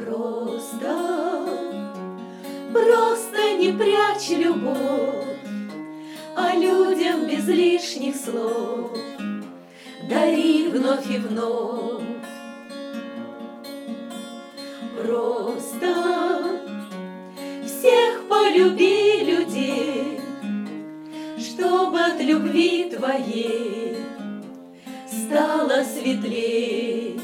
Просто не прячь любовь, а людям без лишних слов дари вновь и вновь. Просто всех полюби людей, чтобы от любви твоей стало светлей.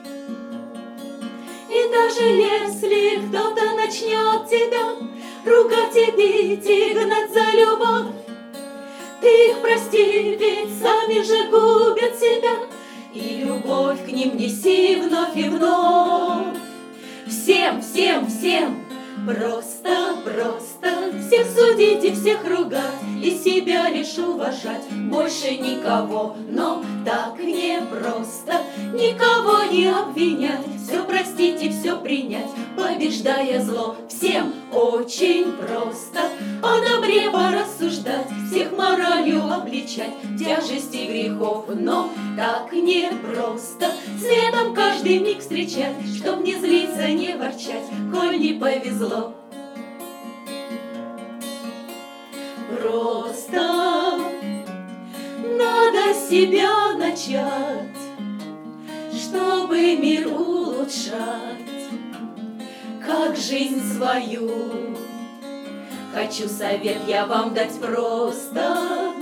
И даже если кто-то начнет тебя ругать и бить и гнать за любовь, ты их прости, ведь сами же губят себя, и любовь к ним неси вновь и вновь. Всем, всем, всем просто всех судить и всех ругать, и себя лишь уважать, больше никого, но так непросто никого не обвинять, все простить и все принять, побеждая зло. Всем очень просто о добре порассуждать, всех моралью обличать, тяжести грехов, но так непросто светом каждый миг встречать, чтоб не злиться, не ворчать, коль не повезло. Просто надо себя начать, чтобы мир улучшать, как жизнь свою. Хочу совет я вам дать просто: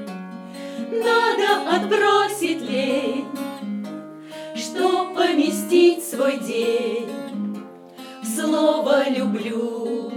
надо отбросить лень, чтоб поместить свой день в слово «люблю».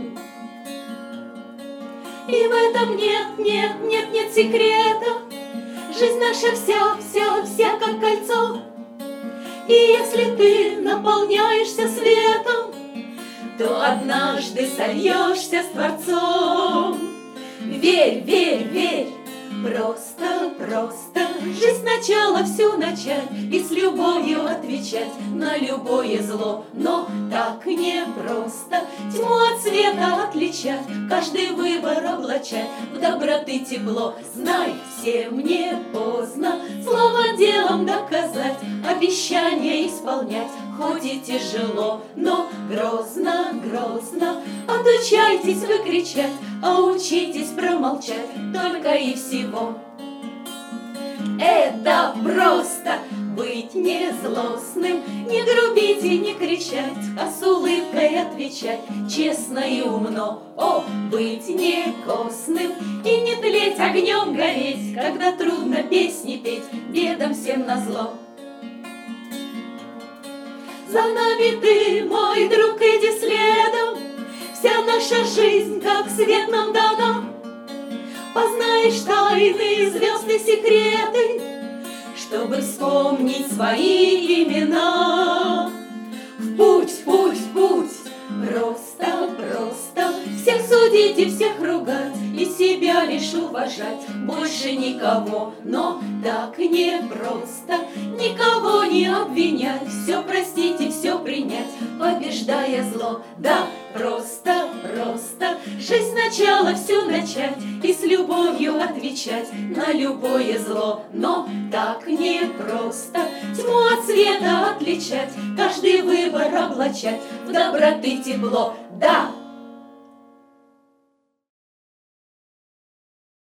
И в этом нет секрета. Жизнь наша вся как кольцо. И если ты наполняешься светом, то однажды сольешься с Творцом. Верь, верь, верь, просто жизнь сначала всю начать и с любовью отвечать на любое зло. Но так непросто тьму от света отличать, каждый выбор облачать в доброты тепло. Знай, всем не поздно слово делом доказать, обещания исполнять, хоть и тяжело, но грозно. Отучайтесь вы кричать, а учитесь промолчать только и всего. Это просто быть не злостным, не грубить и не кричать, а с улыбкой отвечать честно и умно. О, быть не косным и не тлеть огнем гореть, когда трудно песни петь, бедам всем назло. За нами ты, мой друг, иди следом, вся наша жизнь, как свет нам дана. Познаешь тайны, звезд и секреты, чтобы вспомнить свои имена. В путь, просто всех судить и всех ругать, и себя лишь уважать, больше никого, но так непросто никого не обвинять, все простить и все принять, побеждая зло. Да, просто жизнь сначала всю начать и с любовью отвечать на любое зло. Но так непросто тьму от света отличать, каждый выбор облачать в доброты тепло. Да,